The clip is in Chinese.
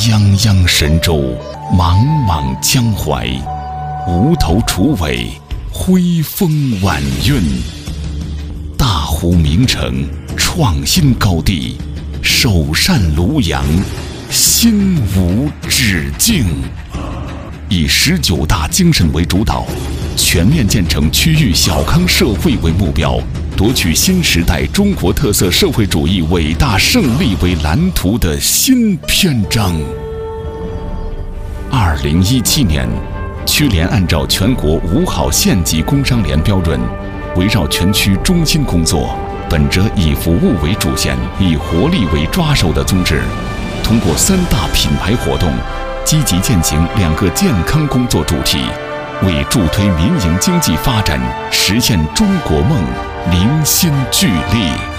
泱泱神州，茫茫江淮，无头楚尾，徽风晚韵。大湖名城，创新高地，首善庐阳，心无止境。以19大精神为主导，全面建成区域小康社会为目标，夺取新时代中国特色社会主义伟大胜利为蓝图的新篇章。2017年，区联按照全国5好县级工商联标准，围绕全区中心工作，本着以服务为主线、以活力为抓手的宗旨，通过3大品牌活动，积极践行2个健康工作主题，为助推民营经济发展、实现中国梦凝心聚力。